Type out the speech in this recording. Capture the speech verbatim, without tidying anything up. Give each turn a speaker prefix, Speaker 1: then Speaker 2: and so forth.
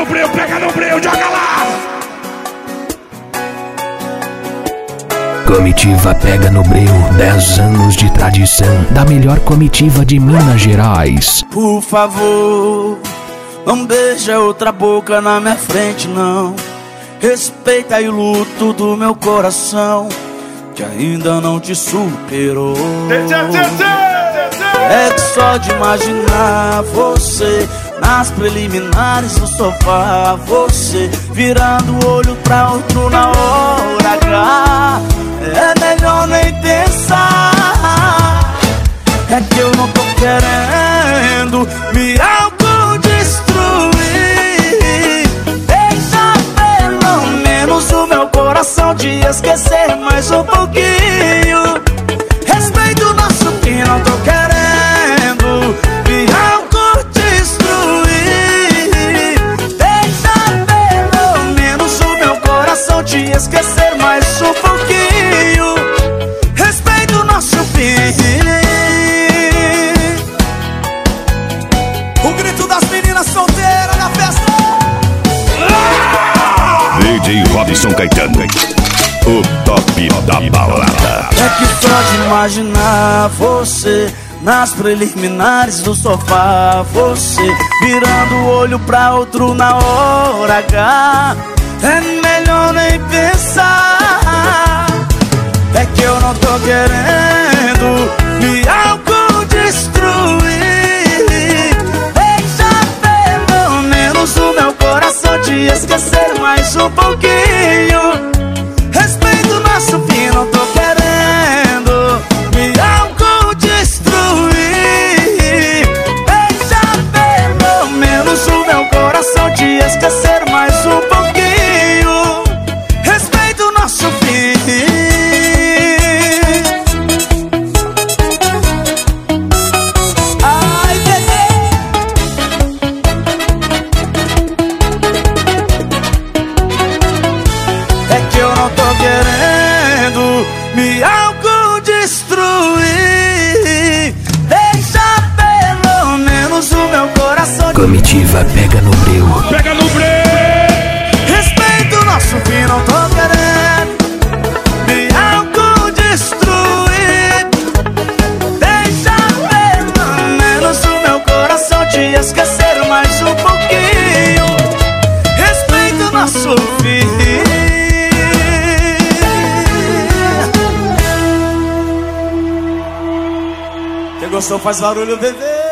Speaker 1: no breu, pega no breu, joga lá.
Speaker 2: Comitiva pega no breu, dez anos de tradição da melhor comitiva de Minas Gerais.
Speaker 3: Por favor, não beija outra boca na minha frente não. Respeita aí o luto do meu coração, que ainda não te superou. É que só de imaginar você nas preliminares do sofá, você virando o olho pra outro na hora H, é melhor nem pensar. É que eu não tô querendo me autodestruir. Deixa pelo menos o meu coração te esquecer mais um pouquinho. Respeita o nosso fim, não tô querendo me autodestruir. Deixa pelo menos o meu coração te esquecer mais um pouquinho. Respeita o nosso fim. O grito das meninas solteiras na festa.
Speaker 1: D J Robson Caetano, o top da balada.
Speaker 3: É que só de imaginar você nas preliminares do sofá, você virando o olho pra outro na hora H, é melhor nem pensar. É que eu não tô querendo me autodestruir. Deixa pelo menos o meu coração te esquecer mais um pouquinho. Respeita o nosso fim, não tô querendo me autodestruir. Deixa pelo menos o meu coração te esquecer mais um pouquinho. Respeita o nosso fim. Ai, bebê. É que eu não tô querendo me autodestruir. Deixa pelo menos o meu coração.
Speaker 2: Comitiva pega no breu.
Speaker 1: Pega no breu.
Speaker 3: Respeita o nosso fim, não tô querendo me autodestruir. Deixa pelo menos o meu coração te esquecer mais um pouquinho. Respeita o nosso fim. Quem gostou faz barulho, bebê.